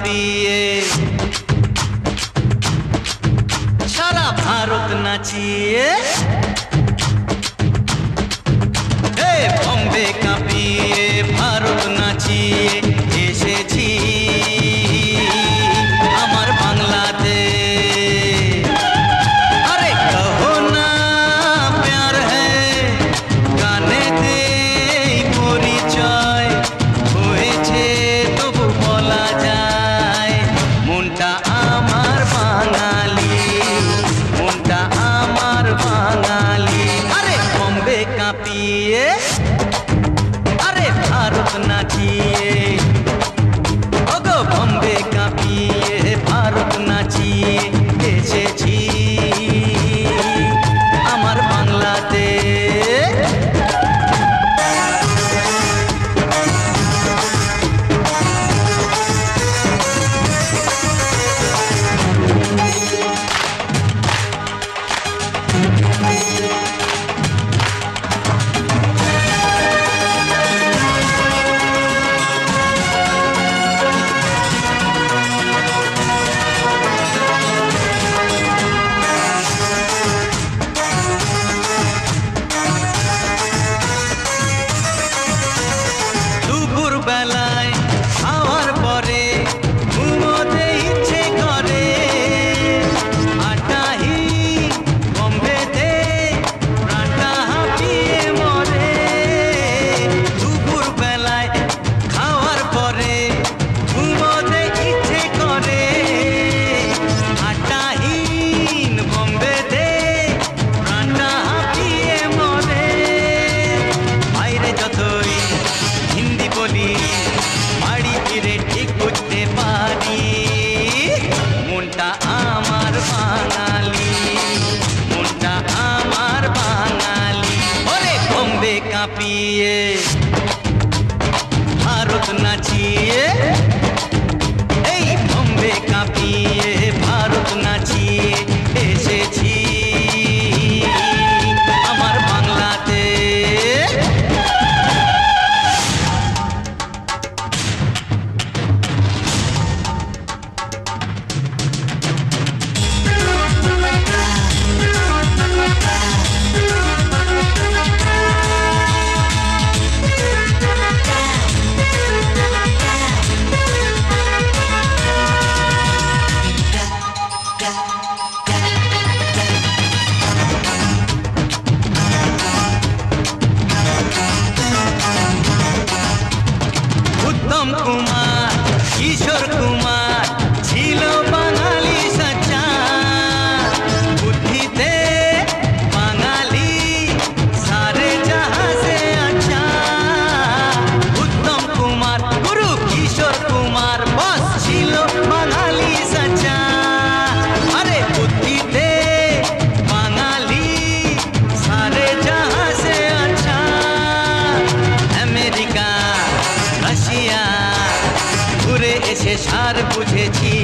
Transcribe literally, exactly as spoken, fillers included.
কাঁপিয়ে সারা ভারত নাচিয়ে হে বম্বে কাঁপিয়ে ভারত নাচিয়ে এসেছি আমার বাংলাতে। আরে কহো না প্যার হ্যায় গানেতে পরিচয় হয়েছে তবু বলা যায় মনটা আমার বাঙালি, মনটা আমার বাঙালি। আরে বম্বে কাঁপিয়ে আরে ভারত নাচিয়ে ওগো বম্বে কাঁপিয়ে ভারত নাচিয়ে এসেছি আমার বাংলাতে। বেলায় খাওয়ার পরে ঘুমোতে ইচ্ছে করে আটাহি বম্বেতে প্রাণটা হাঁপিয়ে মরে। দুপুর বেলায় খাওয়ার পরে ঘুমোতে ইচ্ছে করে আটাহীন বম্বেতে প্রাণটা হাঁপিয়ে মরে। বাইরে যতই হিন্দি বলি বাড়ি ফিরে ঠিক বুঝতে পারি মনটা আমার বাঙালি, মনটা আমার বাঙালি। ওরে বম্বে কাঁপিয়ে ভারত নাচিয়ে এই বম্বে কাঁপিয়ে ভারত নাচিয়ে এসেছি আমার বাংলাতে। উত্তম কুমার কিশোর কুমার ছিল বাঙালি সচ্চা বুদ্ধিতে বাঙালি সারে জাহাঁ সে আচ্ছা। উত্তম কুমার গুরু কিশোর কুমার বস ছিল বাঙালি সচ্চা। আরে বুদ্ধিতে বাঙালি সারে জাহাঁ সে আচ্ছা। আমেরিকা রাশিয়া ঘুরে এসে সার বুঝেছি